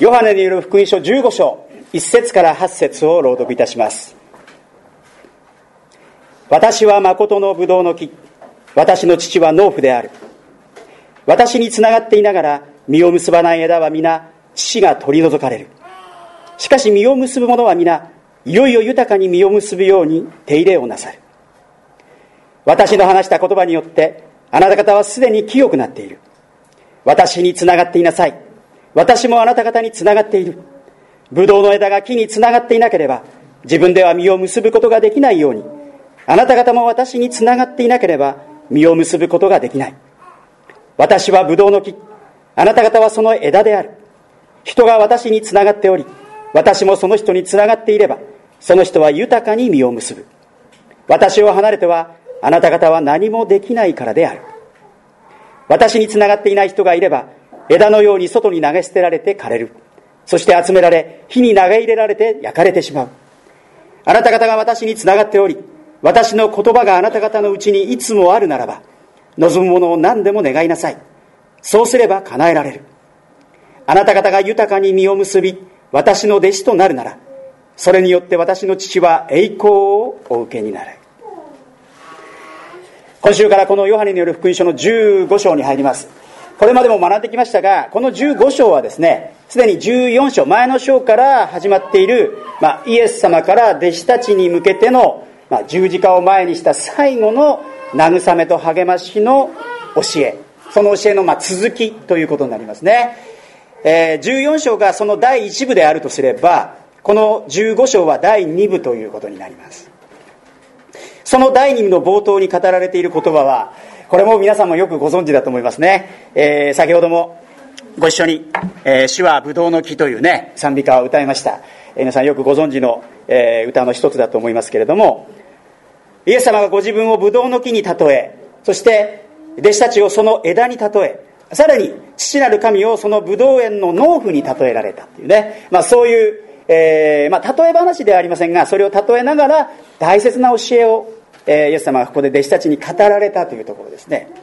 ヨハネによる福音書15章1節から8節を朗読いたします。私は誠のブドウの木、私の父は農夫である。私につながっていながら実を結ばない枝は皆父が取り除かれる。しかし実を結ぶ者は皆いよいよ豊かに実を結ぶように手入れをなさる。私の話した言葉によってあなた方はすでに清くなっている。私につながっていなさい。私もあなた方につながっている。ブドウの枝が木につながっていなければ自分では実を結ぶことができないように、あなた方も私につながっていなければ実を結ぶことができない。私はブドウの木、あなた方はその枝である。人が私につながっており、私もその人につながっていれば、その人は豊かに実を結ぶ。私を離れてはあなた方は何もできないからである。私につながっていない人がいれば、枝のように外に投げ捨てられて枯れる。そして集められ、火に投げ入れられて焼かれてしまう。あなた方が私につながっており、私の言葉があなた方のうちにいつもあるならば、望むものを何でも願いなさい。そうすれば叶えられる。あなた方が豊かに実を結び、私の弟子となるなら、それによって私の父は栄光をお受けになる。今週からこのヨハネによる福音書の15章に入ります。これまでも学んできましたが、この15章はですね、すでに14章、前の章から始まっている、イエス様から弟子たちに向けての、十字架を前にした最後の慰めと励ましの教え、その教えの続きということになりますね。14章がその第1部であるとすれば、この15章は第2部ということになります。その第2部の冒頭に語られている言葉は、これも皆さんもよくご存知だと思いますね。先ほどもご一緒に、主はブドウの木というね、賛美歌を歌いました。皆さんよくご存知の、歌の一つだと思いますけれども、イエス様がご自分をブドウの木に例え、そして弟子たちをその枝に例え、さらに父なる神をそのブドウ園の農夫に例えられたというね、そういう、例え話ではありませんが、それを例えながら大切な教えを、イエス様がここで弟子たちに語られたというところですね。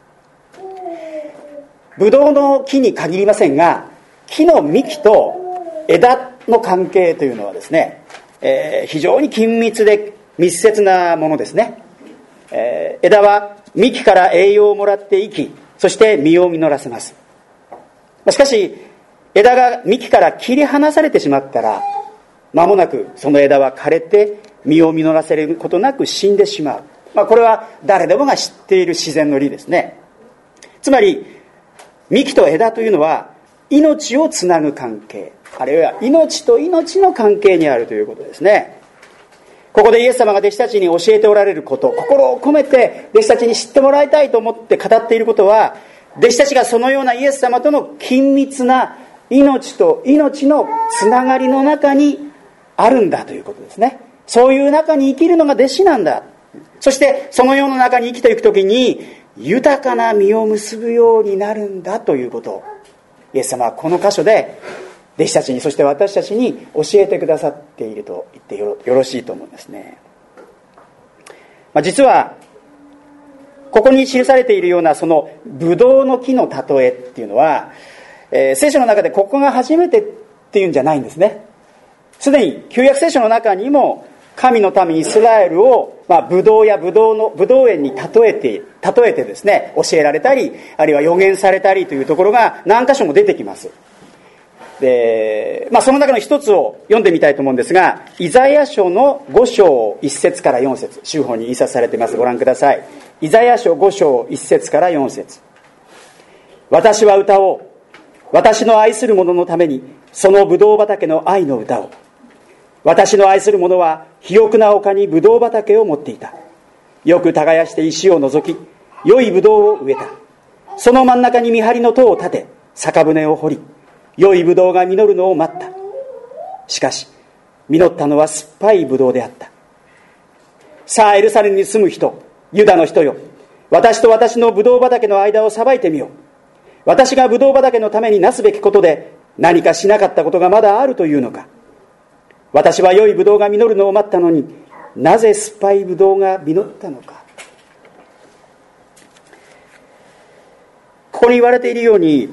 ブドウの木に限りませんが、木の幹と枝の関係というのはですね、非常に緊密で密接なものですね。枝は幹から栄養をもらって生き、そして実を実らせます。しかし枝が幹から切り離されてしまったら、間もなくその枝は枯れて実を実らせることなく死んでしまう。これは誰でもが知っている自然の理ですね。つまり幹と枝というのは命をつなぐ関係、あるいは命と命の関係にあるということですね。ここでイエス様が弟子たちに教えておられること、心を込めて弟子たちに知ってもらいたいと思って語っていることは、弟子たちがそのようなイエス様との緊密な命と命のつながりの中にあるんだということですね。そういう中に生きるのが弟子なんだ。そしてその世の中に生きていくときに豊かな実を結ぶようになるんだということを、イエス様はこの箇所で弟子たちに、そして私たちに教えてくださっていると言ってよろしいと思いますね。実はここに記されているようなそのブドウの木の例えっていうのは、聖書の中でここが初めてっていうんじゃないんですね。すでに旧約聖書の中にも神の民イスラエルをブドウやブドウ園に例えてですね、教えられたり、あるいは予言されたりというところが何箇所も出てきます。で、その中の一つを読んでみたいと思うんですが、イザヤ書の5章1節から4節、週報に印刷されています。ご覧ください。イザヤ書5章1節から4節。私は歌おう。私の愛する者のために、そのブドウ畑の愛の歌を。私の愛する者は肥沃な丘にブドウ畑を持っていた。よく耕して石を除き、良いブドウを植えた。その真ん中に見張りの塔を建て、酒舟を掘り、良いブドウが実るのを待った。しかし実ったのは酸っぱいブドウであった。さあエルサレムに住む人、ユダの人よ、私と私のブドウ畑の間を裁いてみよう。私がブドウ畑のためになすべきことで何かしなかったことがまだあるというのか。私は良いブドウが実るのを待ったのに、なぜ酸っぱいブドウが実ったのか。ここに言われているように、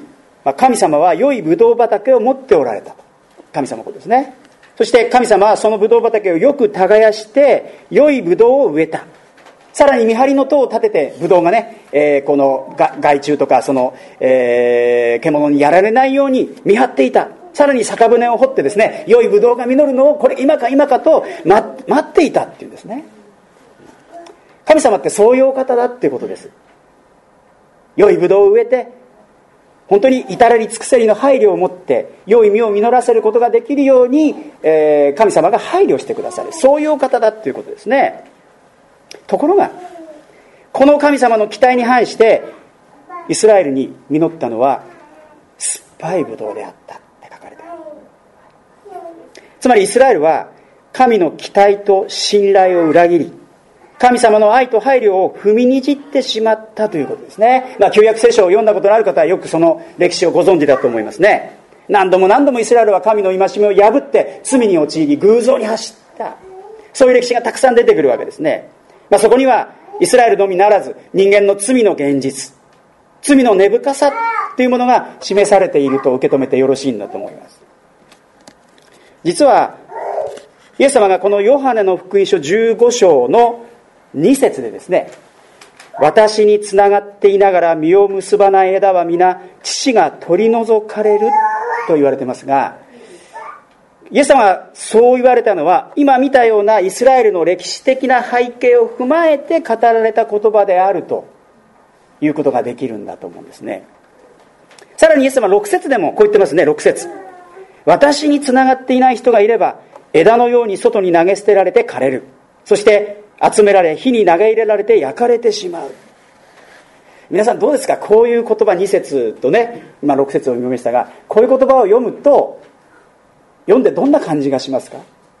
神様は良いブドウ畑を持っておられた。神様のことですね。そして神様はそのブドウ畑をよく耕して良いブドウを植えた。さらに見張りの塔を立ててブドウがね、この害虫とかその、獣にやられないように見張っていた。さらに酒舟を掘ってですね、良いブドウが実るのをこれ今か今かと待っていたっていうんですね。神様ってそういうお方だっていうことです。良いブドウを植えて、本当に至れり尽くせりの配慮を持って良い実を実らせることができるように、神様が配慮してくださる、そういうお方だっていうことですね。ところがこの神様の期待に反してイスラエルに実ったのは酸っぱいブドウであったって書かれている。つまりイスラエルは神の期待と信頼を裏切り、神様の愛と配慮を踏みにじってしまったということですね。旧約聖書を読んだことのある方はよくその歴史をご存知だと思いますね。何度も何度もイスラエルは神の戒めを破って罪に陥り偶像に走った、そういう歴史がたくさん出てくるわけですね。そこにはイスラエルのみならず人間の罪の現実、罪の根深さというものが示されていると受け止めてよろしいんだと思います。実はイエス様がこのヨハネの福音書15章の2節でですね、私につながっていながら実を結ばない枝は皆父が取り除かれると言われていますが、イエス様がそう言われたのは今見たようなイスラエルの歴史的な背景を踏まえて語られた言葉であるということができるんだと思うんですね。さらにイエス様は6節でもこう言ってますね。6節、私につながっていない人がいれば枝のように外に投げ捨てられて枯れる、そして集められ火に投げ入れられて焼かれてしまう。皆さんどうですか、こういう言葉2節とね、今6節を読みましたが、こういう言葉を読むと読んでどんな感じがしますか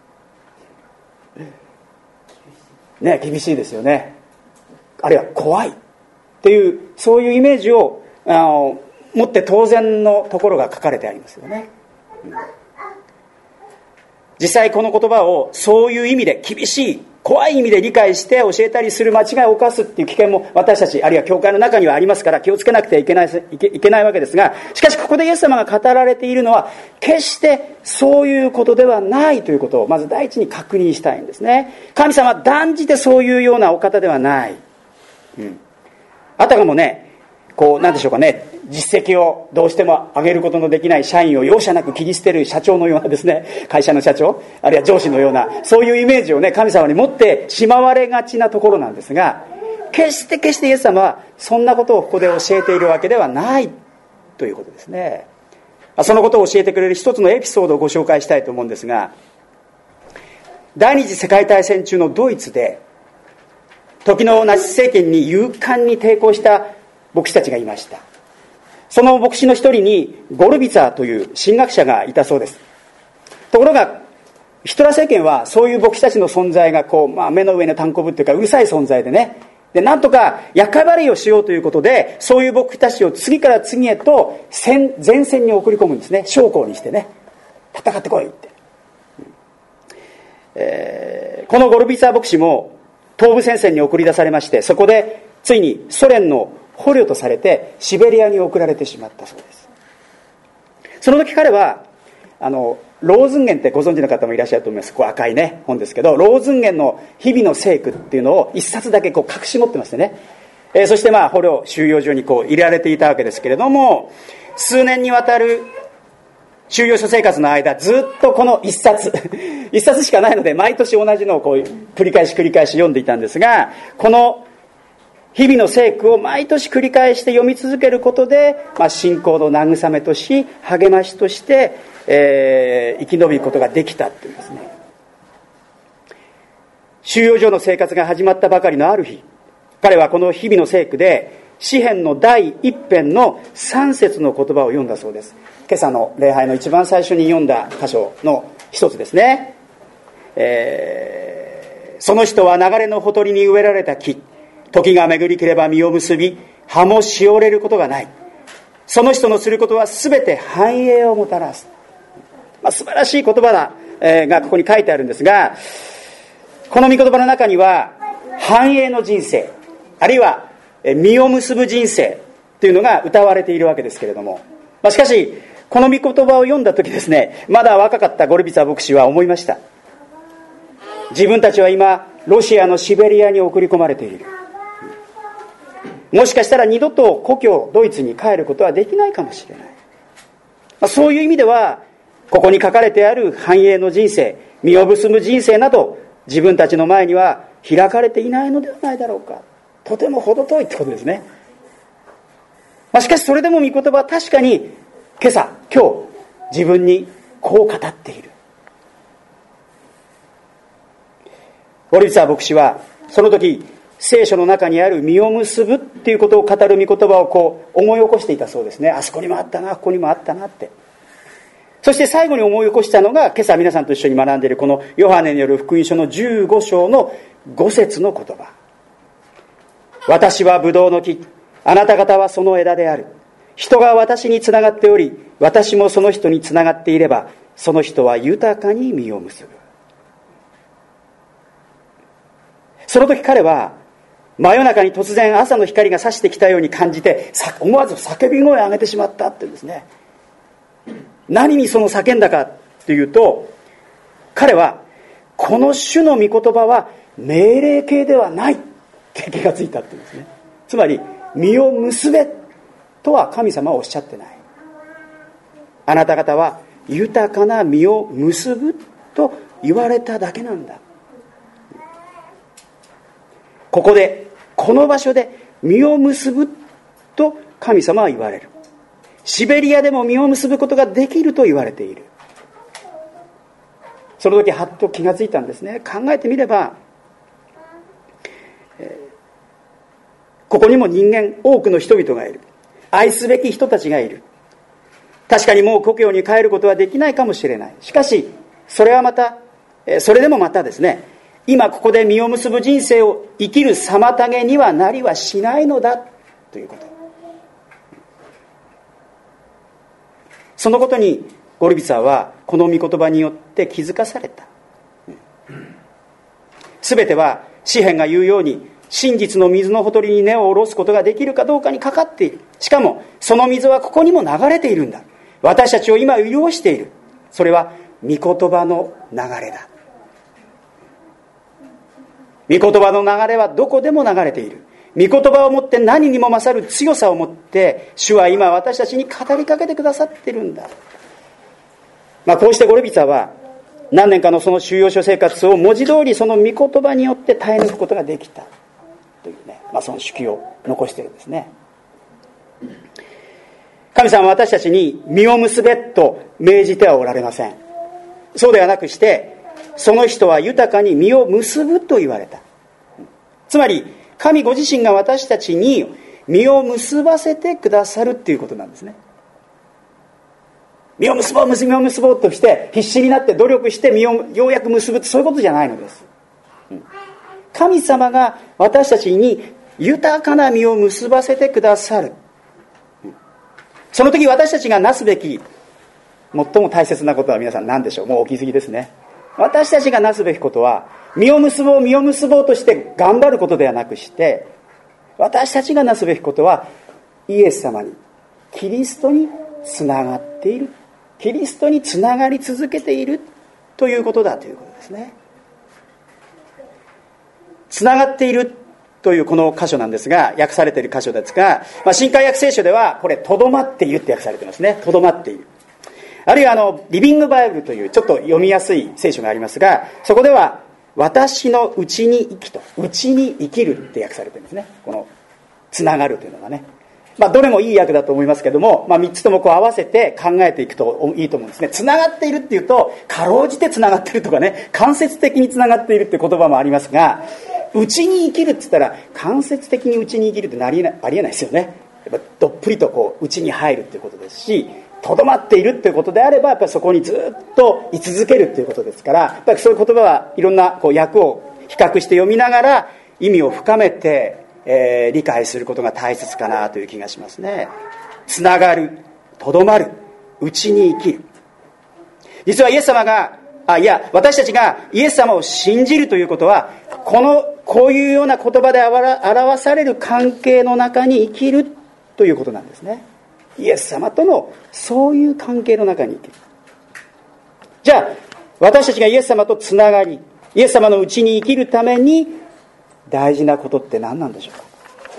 ね。厳しいですよね。あるいは怖いっていう、そういうイメージを持って当然のところが書かれてありますよね。実際この言葉をそういう意味で厳しい怖い意味で理解して教えたりする間違いを犯すっていう危険も私たちあるいは教会の中にはありますから、気をつけなくてはいけないわけですが、しかしここでイエス様が語られているのは決してそういうことではないということをまず第一に確認したいんですね。神様は断じてそういうようなお方ではない、あたかもね、こうなんでしょうかね、実績をどうしても上げることのできない社員を容赦なく切り捨てる社長のようなですね、会社の社長あるいは上司のようなそういうイメージをね、神様に持ってしまわれがちなところなんですが、決してイエス様はそんなことをここで教えているわけではないということですね。そのことを教えてくれる一つのエピソードをご紹介したいと思うんですが、第二次世界大戦中のドイツで時のナチス政権に勇敢に抵抗した牧師たちがいました。その牧師の一人にゴルビツァーという神学者がいたそうです。ところがヒトラー政権はそういう牧師たちの存在が目の上の単行部というかうるさい存在でね、でなんとか厄介払いをしようということで、そういう牧師たちを次から次へと前線に送り込むんですね。将校にしてね、戦ってこいって、このゴルビツァー牧師も東部戦線に送り出されまして、そこでついにソ連の捕虜とされてシベリアに送られてしまったそうです。その時彼はローズンゲンってご存知の方もいらっしゃると思います。こう赤いね本ですけど、ローズンゲンの日々の聖句っていうのを一冊だけこう隠し持ってましてね、そして捕虜収容所にこう入れられていたわけですけれども、数年にわたる収容所生活の間ずっとこの一冊しかないので毎年同じのをこう繰り返し読んでいたんですが、この日々の聖句を毎年繰り返して読み続けることで、信仰の慰めとし励ましとして、生き延びることができたというんですね。収容所の生活が始まったばかりのある日、彼はこの日々の聖句で詩編の第一編の3節の言葉を読んだそうです。今朝の礼拝の一番最初に読んだ箇所の一つですね。その人は流れのほとりに植えられた木、時が巡りければ実を結び葉もしおれることがない。その人のすることはすべて繁栄をもたらす。素晴らしい言葉だ、がここに書いてあるんですが、この御言葉の中には繁栄の人生、あるいは実を結ぶ人生というのが謳われているわけですけれども、 しかしこの御言葉を読んだ時ですね、まだ若かったゴルビツァ牧師は思いました。自分たちは今ロシアのシベリアに送り込まれている。もしかしたら二度と故郷ドイツに帰ることはできないかもしれない。そういう意味ではここに書かれてある繁栄の人生、実を結ぶ人生など自分たちの前には開かれていないのではないだろうか。とても程遠いってことですね。しかしそれでも御言葉は確かに今日自分にこう語っている。ゴルビツァ牧師はその時聖書の中にある実を結ぶっていうことを語る御言葉をこう思い起こしていたそうですね。あそこにもあったな、ここにもあったなって。そして最後に思い起こしたのが今朝皆さんと一緒に学んでいるこのヨハネによる福音書の15章の5節の言葉。私はブドウの木、あなた方はその枝である。人が私につながっており、私もその人につながっていれば、その人は豊かに実を結ぶ。その時彼は真夜中に突然朝の光が差してきたように感じて、思わず叫び声を上げてしまったってですね。何にその叫んだかというと、彼はこの主の御言葉は命令形ではないって気がついたって言うんですね。つまり実を結べとは神様はおっしゃってない。あなた方は豊かな実を結ぶと言われただけなんだ。ここでこの場所で実を結ぶと神様は言われる。シベリアでも実を結ぶことができると言われている。その時はっと気がついたんですね。考えてみれば、ここにも人間、多くの人々がいる。愛すべき人たちがいる。確かにもう故郷に帰ることはできないかもしれない。しかしそれでもまたですね、今ここで実を結ぶ人生を生きる妨げにはなりはしないのだということ。そのことにゴルビツァはこの御言葉によって気づかされた。すべては詩編が言うように、真実の水のほとりに根を下ろすことができるかどうかにかかっている。しかもその水はここにも流れているんだ。私たちを今潤している。それは御言葉の流れだ。御言葉の流れはどこでも流れている。御言葉をもって何にも勝る強さを持って主は今私たちに語りかけてくださっているんだ。こうしてゴルビツァは何年かのその収容所生活を文字通りその御言葉によって耐え抜くことができたというね、その手記を残しているんですね。神様は私たちに実を結べと命じてはおられません。そうではなくして、その人は豊かに実を結ぶと言われた。つまり神ご自身が私たちに実を結ばせてくださるっていうことなんですね。実を結ぼうとして必死になって努力して実をようやく結ぶって、そういうことじゃないのです。神様が私たちに豊かな実を結ばせてくださる。その時私たちがなすべき最も大切なことは皆さん何でしょう。もうお気づきですね。私たちがなすべきことは実を結ぼうとして頑張ることではなくして、私たちがなすべきことはイエス様に、キリストにつながっている、キリストにつながり続けているということだということですね。つながっているというこの箇所なんですが、訳されている箇所ですが、新海訳聖書ではこれとどまっているって訳されていますね。とどまっている。あるいはリビングバイブルというちょっと読みやすい聖書がありますが、そこでは私のうちに生きと、うちに生きるって訳されてるんですね。このつながるというのがね、どれもいい訳だと思いますけども、3つともこう合わせて考えていくといいと思うんですね。つながっているっていうと、かろうじてつながっているとかね、間接的につながっているって言葉もありますが、うちに生きるって言ったら間接的にうちに生きるってありえないですよね。やっぱどっぷりとこううちに入るっていうことですし、とどまっているっていうことであればやっぱりそこにずっと居続けるっていうことですから、やっぱりそういう言葉はいろんなこう訳を比較して読みながら意味を深めて、理解することが大切かなという気がしますね。つながる、とどまる、うちに生きる。実はイエス様が私たちがイエス様を信じるということは、こういうような言葉で表される関係の中に生きるということなんですね。 イエス様とのそういう関係の中に生きる。じゃあ私たちがイエス様とつながり、イエス様のうちに生きるために大事なことって何なんでしょうか。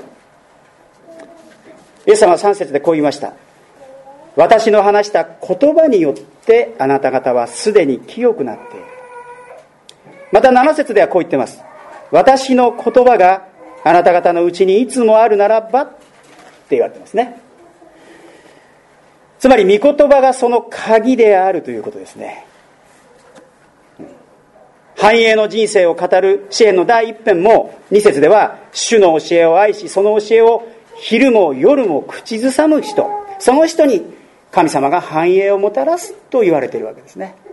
イエス様は3節でこう言いました。私の話した言葉によってあなた方はすでに清くなっている。また7節ではこう言っています。私の言葉があなた方のうちにいつもあるならばって言われてますね。つまり御言葉がその鍵であるということですね。繁栄の人生を語る詩篇の第一編も2節では、主の教えを愛し、その教えを昼も夜も口ずさむ人、その人に神様が繁栄をもたらすと言われているわけですね。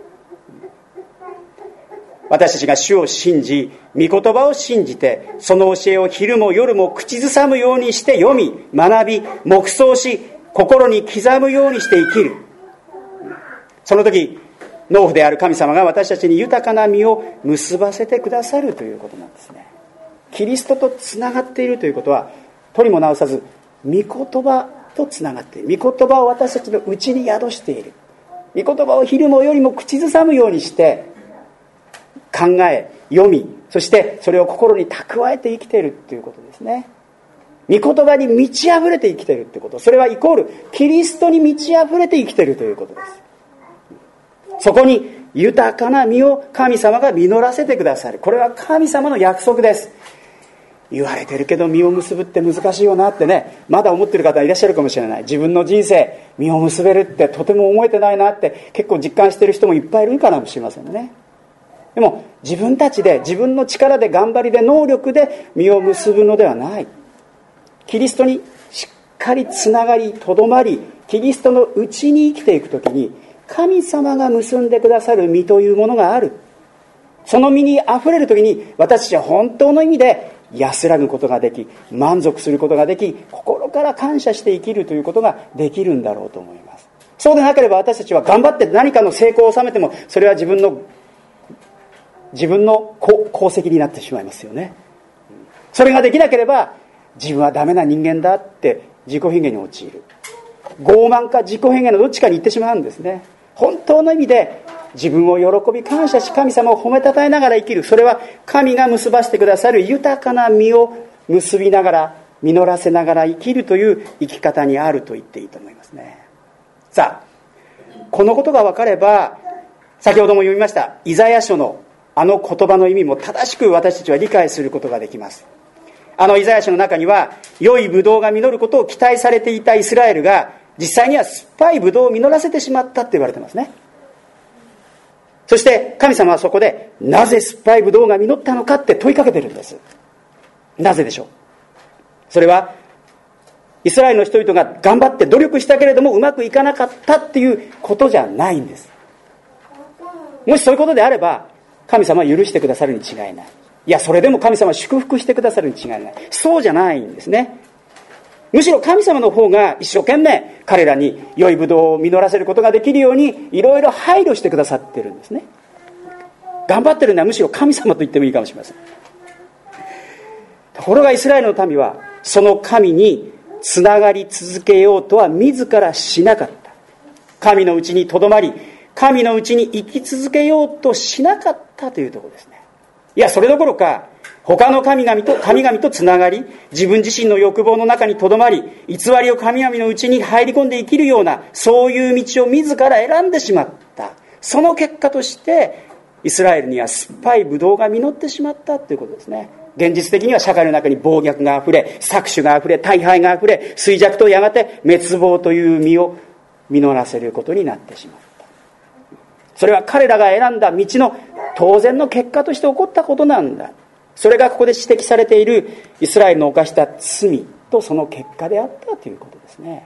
私たちが主を信じ、御言葉を信じて、その教えを昼も夜も口ずさむようにして読み、学び、黙想し、心に刻むようにして生きる。その時、農夫である神様が私たちに豊かな実を結ばせてくださるということなんですね。キリストとつながっているということは、とりも直さず御言葉とつながっている。御言葉を私たちのうちに宿している。御言葉を昼も夜も口ずさむようにして考え、読み、そしてそれを心に蓄えて生きているということですね。御言葉に満ち溢れて生きているということ、それはイコールキリストに満ち溢れて生きているということです。そこに豊かな実を神様が実らせてくださる。これは神様の約束です。言われてるけど実を結ぶって難しいよなってね、まだ思ってる方いらっしゃるかもしれない。自分の人生実を結べるってとても思えてないなって結構実感してる人もいっぱいいるかもしれませんね。でも自分たちで、自分の力で、頑張りで、能力で実を結ぶのではない。キリストにしっかりつながり、とどまり、キリストのうちに生きていくときに、神様が結んでくださる実というものがある。その実にあふれるときに、私たちは本当の意味で安らぐことができ、満足することができ、心から感謝して生きるということができるんだろうと思います。そうでなければ私たちは頑張って何かの成功を収めても、それは自分の功績になってしまいますよね。それができなければ、自分はダメな人間だって自己卑下に陥る。傲慢か自己卑下のどっちかに行ってしまうんですね。本当の意味で自分を喜び感謝し、神様を褒めたたえながら生きる。それは神が結ばせてくださる豊かな実を結びながら、実らせながら生きるという生き方にあると言っていいと思いますね。さあ、このことが分かれば、先ほども読みましたイザヤ書のあの言葉の意味も正しく私たちは理解することができます。あのイザヤ書の中には、良いブドウが実ることを期待されていたイスラエルが、実際には酸っぱいブドウを実らせてしまったって言われてますね。そして神様はそこで、なぜ酸っぱいブドウが実ったのかって問いかけてるんです。なぜでしょう。それはイスラエルの人々が頑張って努力したけれどもうまくいかなかったっていうことじゃないんです。もしそういうことであれば、神様は許してくださるに違いない。いや、それでも神様は祝福してくださるに違いない。そうじゃないんですね。むしろ神様の方が一生懸命彼らに良いブドウを実らせることができるようにいろいろ配慮してくださってるんですね。頑張ってるのはむしろ神様と言ってもいいかもしれません。ところがイスラエルの民はその神につながり続けようとは自らしなかった。神のうちにとどまり、神のうちに生き続けようとしなかったというところですね。いや、それどころか他の神々とつながり、自分自身の欲望の中にとどまり、偽りを神々のうちに入り込んで生きるような、そういう道を自ら選んでしまった。その結果としてイスラエルには酸っぱいブドウが実ってしまったということですね。現実的には社会の中に暴虐があふれ、搾取があふれ、大敗があふれ、衰弱とやがて滅亡という実を実らせることになってしまった。それは彼らが選んだ道の当然の結果として起こったことなんだ。それがここで指摘されているイスラエルの犯した罪とその結果であったということですね。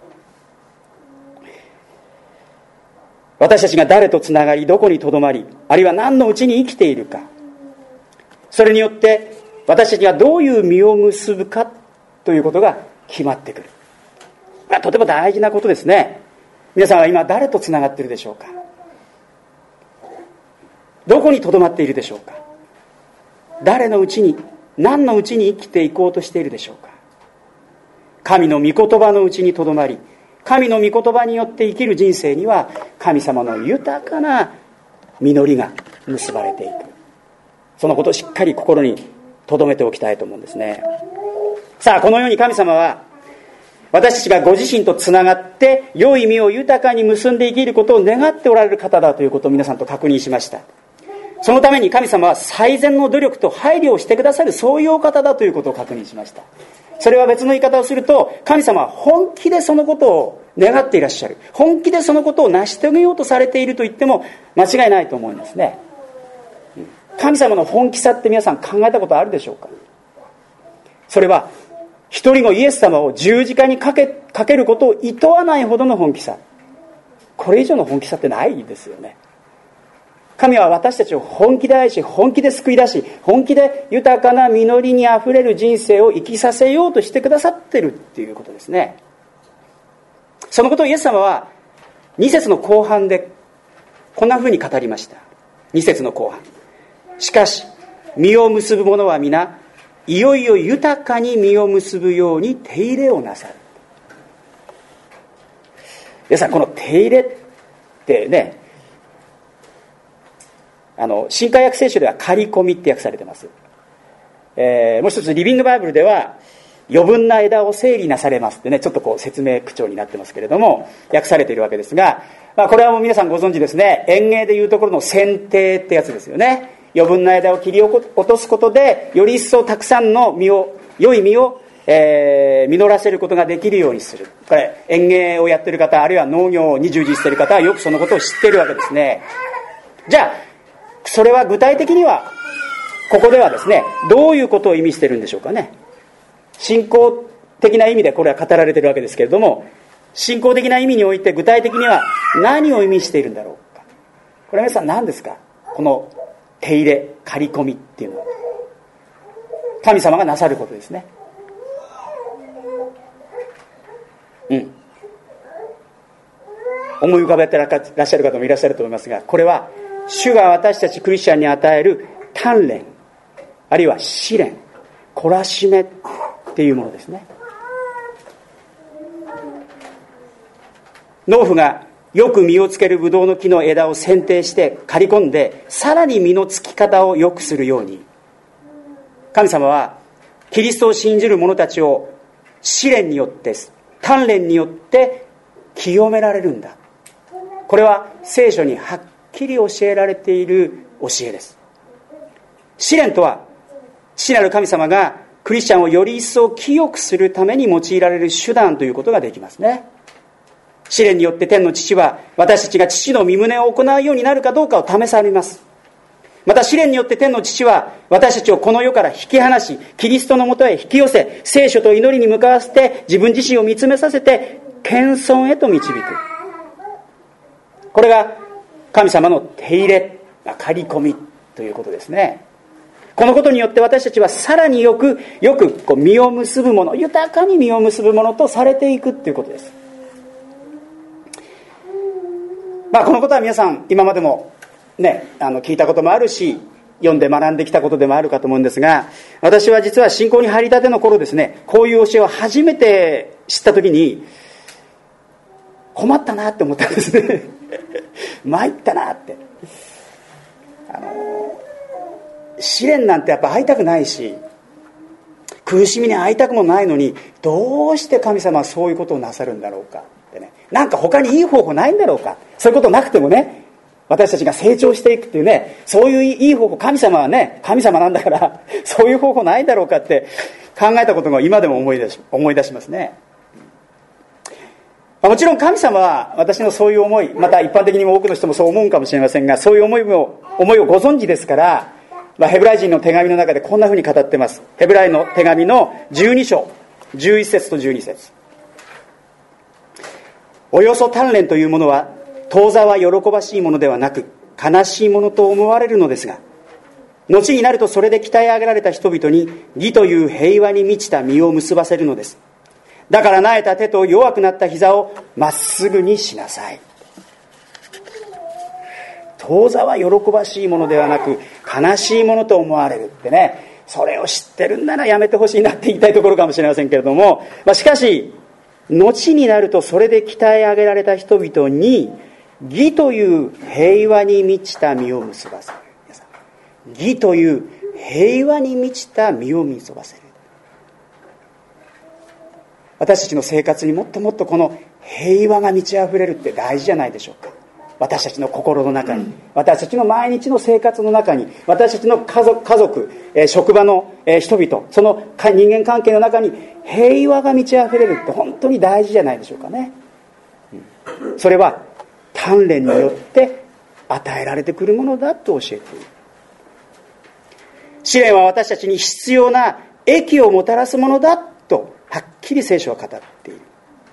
私たちが誰とつながり、どこにとどまり、あるいは何のうちに生きているか、それによって私たちがどういう実を結ぶかということが決まってくる。これはとても大事なことですね。皆さんは今誰とつながっているでしょうか。どこにとどまっているでしょうか。誰のうちに、何のうちに生きていこうとしているでしょうか。神の御言葉のうちにとどまり、 神の御言葉によって生きる人生には、神様の豊かな実りが結ばれていく。そのことをしっかり心に留めておきたいと思うんですね。さあ、このように神様は私たちがご自身とつながって良い実を豊かに結んで生きることを願っておられる方だということを皆さんと確認しました。そのために神様は最善の努力と配慮をしてくださる、そういうお方だということを確認しました。それは別の言い方をすると、神様は本気でそのことを願っていらっしゃる、本気でそのことを成し遂げようとされていると言っても間違いないと思いますね。神様の本気さって皆さん考えたことあるでしょうか。それは一人のイエス様を十字架にかけることを厭わないほどの本気さ。これ以上の本気さってないですよね。神は私たちを本気で愛し、本気で救い出し、本気で豊かな実りにあふれる人生を生きさせようとしてくださっているっていうことですね。そのことをイエス様は2節の後半でこんなふうに語りました。2節の後半、しかし実を結ぶ者は皆いよいよ豊かに実を結ぶように手入れをなさる。皆さん、この手入れってね、新海訳聖書では刈り込みって訳されてます。もう一つリビングバイブルでは余分な枝を整理なされますってね、ちょっとこう説明口調になってますけれども、訳されているわけですが、これはもう皆さんご存知ですね。園芸でいうところの剪定ってやつですよね。余分な枝を切り落とすことで、より一層たくさんの良い実を、実らせることができるようにする。これ園芸をやっている方、あるいは農業に従事している方はよくそのことを知っているわけですね。じゃあそれは具体的にはここではですね、どういうことを意味しているんでしょうかね。信仰的な意味でこれは語られているわけですけれども、信仰的な意味において具体的には何を意味しているんだろうか。これ皆さん何ですか。この手入れ、刈り込みっていうのは神様がなさることですね。思い浮かべてらっしゃる方もいらっしゃると思いますが、これは主が私たちクリスチャンに与える鍛錬、あるいは試練、懲らしめっていうものですね。農夫がよく実をつけるブドウの木の枝を剪定して刈り込んで、さらに実のつき方を良くするように、神様はキリストを信じる者たちを試練によって、鍛錬によって清められるんだ。これは聖書にはっきり教えられている教えです。試練とは、父なる神様がクリスチャンをより一層清くするために用いられる手段ということができますね。試練によって天の父は私たちが父の御胸を行うようになるかどうかを試されます。また試練によって天の父は私たちをこの世から引き離し、キリストのもとへ引き寄せ、聖書と祈りに向かわせて自分自身を見つめさせて謙遜へと導く。これが神様の手入れ、刈り込みということですね。このことによって私たちはさらによくこう実を結ぶもの、豊かに実を結ぶものとされていくということです。このことは皆さん今までもね、聞いたこともあるし、読んで学んできたことでもあるかと思うんですが、私は実は信仰に入りたての頃ですね、こういう教えを初めて知った時に困ったなって思ったんですね参ったなって。試練なんてやっぱ会いたくないし、苦しみに会いたくもないのに、どうして神様はそういうことをなさるんだろうかってね、なんか他にいい方法ないんだろうか。そういうことなくてもね、私たちが成長していくっていうね、そういういい方法、神様はね、神様なんだからそういう方法ないだろうかって考えたことが今でも思い出しますね。もちろん神様は私のそういう思い、また一般的にも多くの人もそう思うかもしれませんが、そういう思いをご存知ですから、ヘブライ人の手紙の中でこんなふうに語っています。ヘブライの手紙の12章11節と12節。およそ鍛錬というものは当座は喜ばしいものではなく悲しいものと思われるのですが、後になるとそれで鍛え上げられた人々に義という平和に満ちた実を結ばせるのです。だからなえた手と弱くなった膝をまっすぐにしなさい。当座は喜ばしいものではなく悲しいものと思われるってね、それを知ってるんならやめてほしいなって言いたいところかもしれませんけれども、しかし後になるとそれで鍛え上げられた人々に義という平和に満ちた実を結ばせる。皆さん、義という平和に満ちた実を結ばせる。私たちの生活にもっともっとこの平和が満ち溢れるって大事じゃないでしょうか。私たちの心の中に、私たちの毎日の生活の中に、私たちの家族、職場の人々、その人間関係の中に平和が満ち溢れるって本当に大事じゃないでしょうかね。それは鍛錬によって与えられてくるものだと教えている。試練は私たちに必要な益をもたらすものだとはっきり聖書は語っている。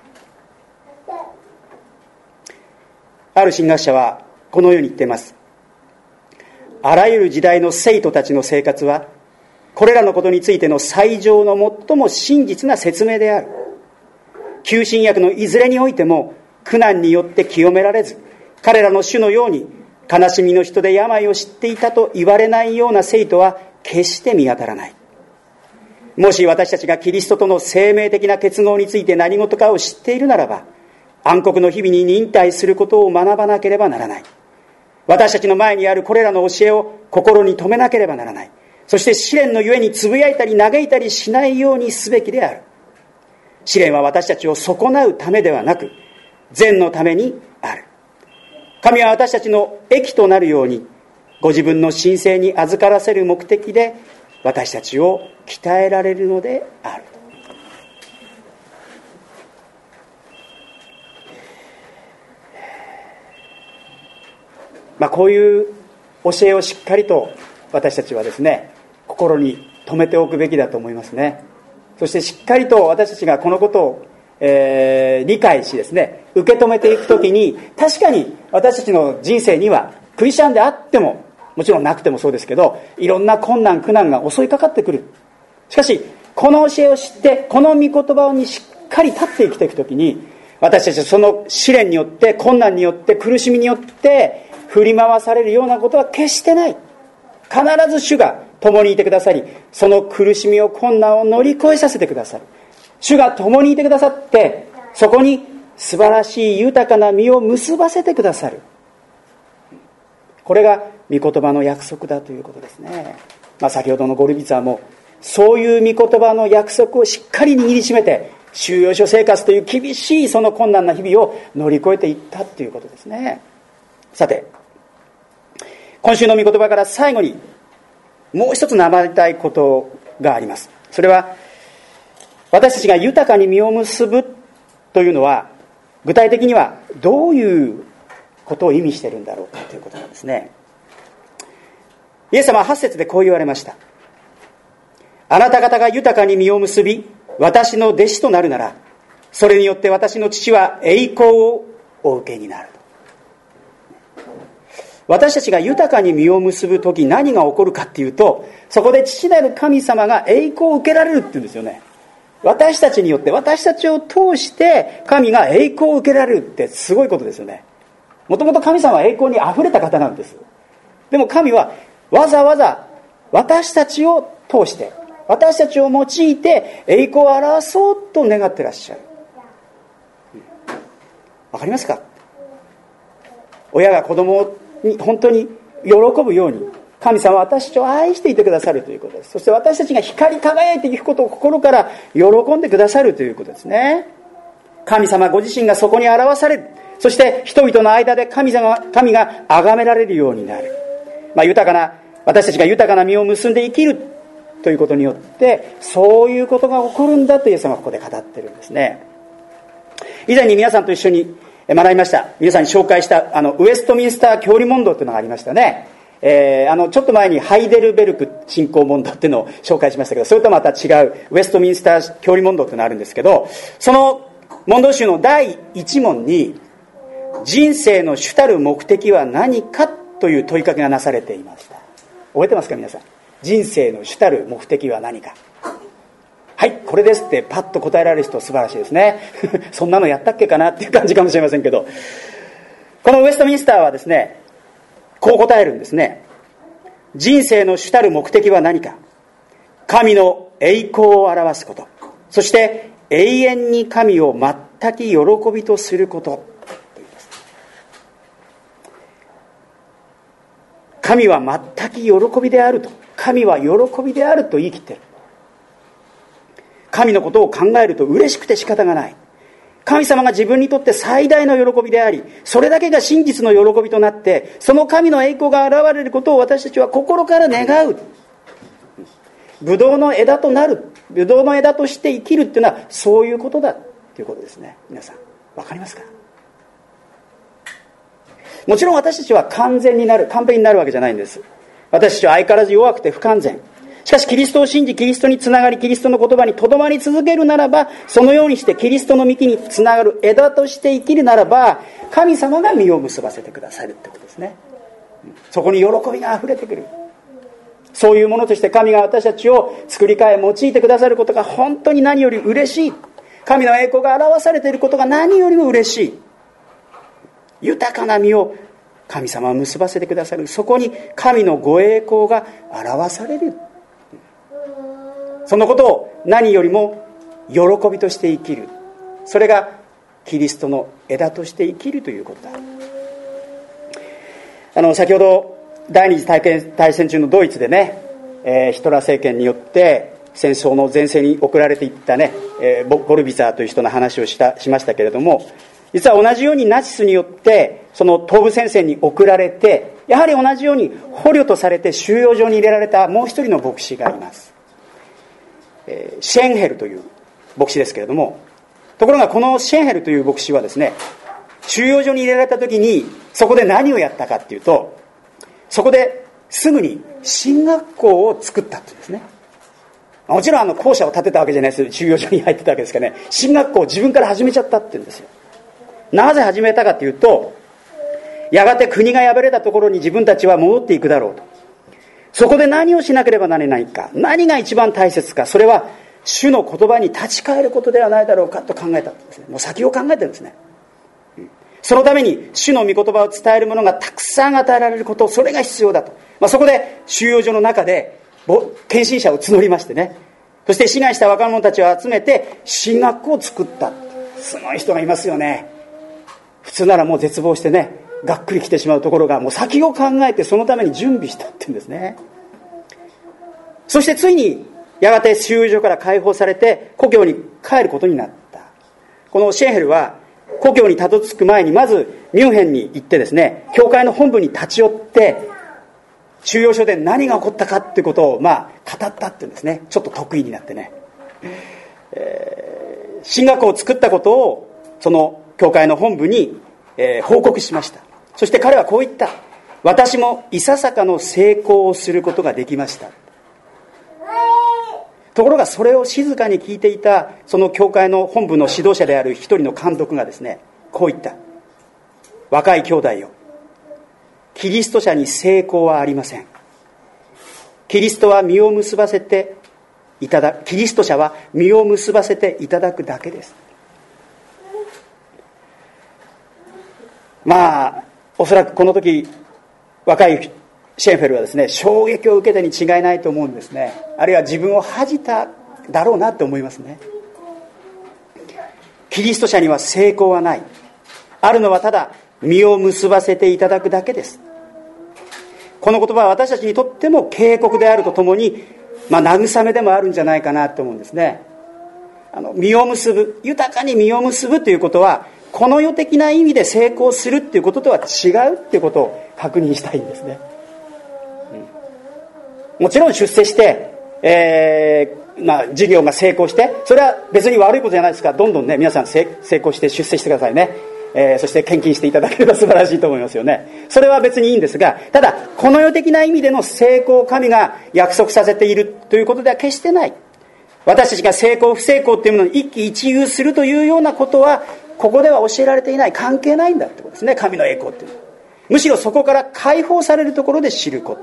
ある神学者はこのように言っています。あらゆる時代の生徒たちの生活はこれらのことについての最上の最も真実な説明である。旧新約のいずれにおいても苦難によって清められず、彼らの主のように悲しみの人で病を知っていたと言われないような生徒は決して見当たらない。もし私たちがキリストとの生命的な結合について何事かを知っているならば、暗黒の日々に忍耐することを学ばなければならない。私たちの前にあるこれらの教えを心に留めなければならない。そして試練のゆえにつぶやいたり嘆いたりしないようにすべきである。試練は私たちを損なうためではなく、善のためにある。神は私たちの益となるように、ご自分の神聖に預からせる目的で私たちを鍛えられるのである。こういう教えをしっかりと私たちはですね、心に留めておくべきだと思いますね。そしてしっかりと私たちがこのことを、理解しですね、受け止めていくときに、確かに私たちの人生にはクリスチャンであっても、もちろんなくてもそうですけど、いろんな困難苦難が襲いかかってくる。しかしこの教えを知って、この御言葉にしっかり立って生きていくときに、私たちはその試練によって、困難によって、苦しみによって振り回されるようなことは決してない。必ず主が共にいてくださり、その苦しみを困難を乗り越えさせてくださる。主が共にいてくださって、そこに素晴らしい豊かな実を結ばせてくださる。これが御言葉の約束だということですね。先ほどのゴルビツァもそういう御言葉の約束をしっかり握りしめて、収容所生活という厳しいその困難な日々を乗り越えていったということですね。さて、今週の御言葉から最後にもう一つ学びたいことがあります。それは、私たちが豊かに実を結ぶというのは、具体的にはどういうことを意味しているんだろうかということなんですね。イエス様は8節でこう言われました。あなた方が豊かに実を結び、私の弟子となるなら、それによって私の父は栄光をお受けになる。私たちが豊かに実を結ぶとき、何が起こるかっていうと、そこで父なる神様が栄光を受けられるって言うんですよね。私たちによって、私たちを通して神が栄光を受けられるってすごいことですよね。もともと神様は栄光にあふれた方なんです。でも神はわざわざ私たちを通して、私たちを用いて栄光を表そうと願ってらっしゃる。わかりますか？親が子供に本当に喜ぶように、神様は私たちを愛していてくださるということです。そして私たちが光り輝いていくことを心から喜んでくださるということですね。神様ご自身がそこに表される。そして人々の間で神が崇められるようになる。私たちが豊かな実を結んで生きるということによって、そういうことが起こるんだとイエス様はここで語ってるんですね。以前に皆さんと一緒に学びました。皆さんに紹介したウェストミンスター教理問答というのがありましたね。ちょっと前にハイデルベルク信仰問答っていうのを紹介しましたけど、それとまた違うウェストミンスター教理問答というのがあるんですけど、その問答集の第1問に、人生の主たる目的は何かという問いかけがなされていました。覚えてますか皆さん？人生の主たる目的は何か。はい、これですってパッと答えられる人素晴らしいですね。そんなのやったっけかなっていう感じかもしれませんけど、このウェストミンスターはですね、こう答えるんですね。人生の主たる目的は何か。神の栄光を表すこと。そして永遠に神を全く喜びとすることと言います。神は全く喜びであると、神は喜びであると言い切っている。神のことを考えると嬉しくて仕方がない。神様が自分にとって最大の喜びであり、それだけが真実の喜びとなって、その神の栄光が現れることを私たちは心から願う。ブドウの枝となる、ブドウの枝として生きるっていうのはそういうことだということですね。皆さん分かりますか？もちろん私たちは完璧になるわけじゃないんです。私たちは相変わらず弱くて不完全。しかしキリストを信じ、キリストにつながり、キリストの言葉にとどまり続けるならば、そのようにしてキリストの幹につながる枝として生きるならば、神様が実を結ばせてくださるってことですね。そこに喜びがあふれてくる。そういうものとして神が私たちを作り変え用いてくださることが本当に何より嬉しい。神の栄光が表されていることが何よりも嬉しい。豊かな実を神様は結ばせてくださる。そこに神のご栄光が表される。そのことを何よりも喜びとして生きる。それがキリストの枝として生きるということだ。先ほど第二次大戦中のドイツでね、ヒトラー政権によって戦争の前線に送られていったね、ボルビザーという人の話をしましたけれども、実は同じようにナチスによってその東部戦線に送られて、やはり同じように捕虜とされて収容所に入れられたもう一人の牧師がいます。シェンヘルという牧師ですけれども、ところがこのシェンヘルという牧師はですね、収容所に入れられた時にそこで何をやったかっていうと、そこですぐに神学校を作ったっていうんですね。もちろん校舎を建てたわけじゃないです。収容所に入ってたわけですからね。神学校を自分から始めちゃったっていうんですよ。なぜ始めたかというと、やがて国が敗れたところに自分たちは戻っていくだろうと。そこで何をしなければならないか、何が一番大切か、それは主の言葉に立ち返ることではないだろうかと考えたんですね。もう先を考えてるんですね。そのために主の御言葉を伝えるものがたくさん与えられること、それが必要だと。そこで収容所の中で献身者を募りましてね、そして志願した若者たちを集めて神学校を作った。すごい人がいますよね。普通ならもう絶望してね、がっくり来てしまうところが、もう先を考えてそのために準備したっていうんですね。そしてついにやがて収容所から解放されて故郷に帰ることになった。このシェンヘルは故郷にたどり着く前にまずミュンヘンに行ってですね、教会の本部に立ち寄って収容所で何が起こったかっていうことを語ったっていうんですね。ちょっと得意になってね、神学校を作ったことをその教会の本部に、報告しました。そして彼はこう言った。私もいささかの成功をすることができました。ところがそれを静かに聞いていたその教会の本部の指導者である一人の監督がですね、こう言った。若い兄弟よ、キリスト者に成功はありません。キリスト者は実を結ばせていただくだけです。おそらくこの時若いシェンフェルはですね、衝撃を受けたに違いないと思うんですね。あるいは自分を恥じただろうなと思いますね。キリスト者には成功はない。あるのはただ実を結ばせていただくだけです。この言葉は私たちにとっても警告であるとともに、慰めでもあるんじゃないかなと思うんですね。実を結ぶ、豊かに実を結ぶということは、この世的な意味で成功するっていうこととは違うっていうことを確認したいんですね。もちろん出世して、事業が成功して、それは別に悪いことじゃないですから、どんどんね、皆さん成功して出世してくださいね。そして献金していただければ素晴らしいと思いますよね。それは別にいいんですが、ただこの世的な意味での成功を神が約束させているということでは決してない。私たちが成功不成功というものに一喜一憂するというようなことはここでは教えられていない、関係ないんだってことですね。神の栄光っていうのはむしろそこから解放されるところで知ること。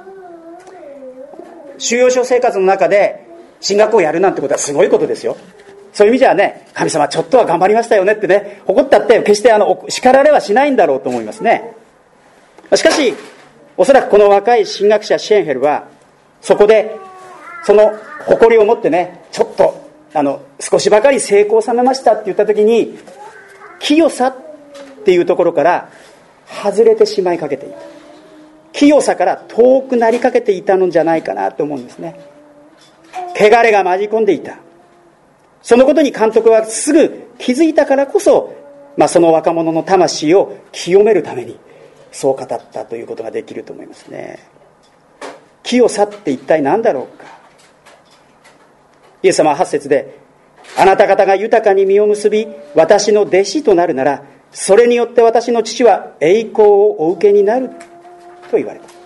収容所生活の中で進学をやるなんてことはすごいことですよ。そういう意味じゃね、神様ちょっとは頑張りましたよねってね、誇ったって決して叱られはしないんだろうと思いますね。しかしおそらくこの若い神学者シェンヘルはそこでその誇りを持ってね、ちょっと少しばかり成功を収めましたって言った時に、清さっていうところから外れてしまいかけていた、清さから遠くなりかけていたのじゃないかなと思うんですね。汚れが混じ込んでいた。そのことに監督はすぐ気づいたからこそ、その若者の魂を清めるためにそう語ったということができると思いますね。清さって一体何だろうか。イエス様は8節で、あなた方が豊かに実を結び私の弟子となるなら、それによって私の父は栄光をお受けになると言われた。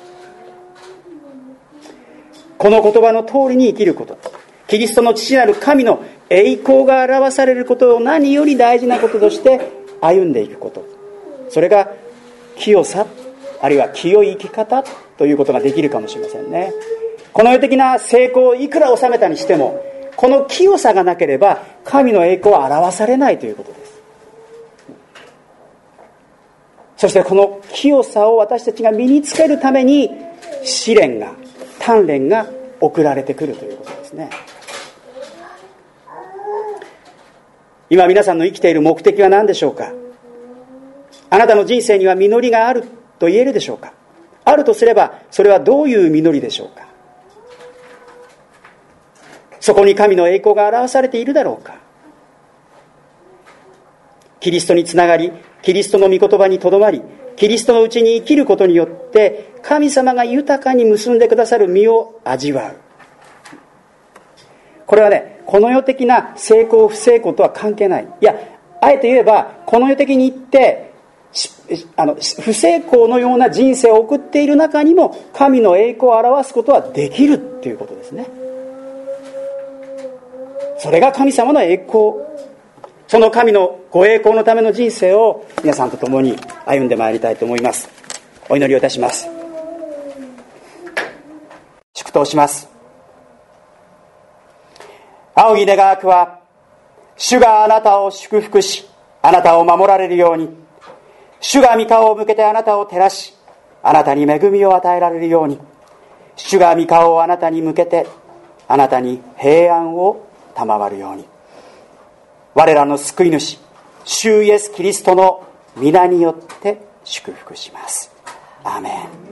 この言葉の通りに生きること、キリストの父なる神の栄光が表されることを何より大事なこととして歩んでいくこと、それが清さ、あるいは清い生き方ということができるかもしれませんね。この世的な成功をいくら収めたにしても、この清さがなければ神の栄光は表されないということです。そしてこの清さを私たちが身につけるために試練が、鍛錬が送られてくるということですね。今皆さんの生きている目的は何でしょうか。あなたの人生には実りがあると言えるでしょうか。あるとすればそれはどういう実りでしょうか。そこに神の栄光が表されているだろうか。キリストにつながり、キリストの御言葉にとどまり、キリストのうちに生きることによって神様が豊かに結んでくださる実を味わう。これはね、この世的な成功不成功とは関係ない。いや、あえて言えばこの世的に言って不成功のような人生を送っている中にも神の栄光を表すことはできるっていうことですね。それが神様の栄光、その神のご栄光のための人生を皆さんと共に歩んでまいりたいと思います。お祈りをいたします。祝祷します。仰ぎ願わくは、主があなたを祝福し、あなたを守られるように、主が御顔を向けてあなたを照らし、あなたに恵みを与えられるように、主が御顔をあなたに向けてあなたに平安を賜るように、我らの救い主主イエスキリストの皆によって祝福します。アーメン。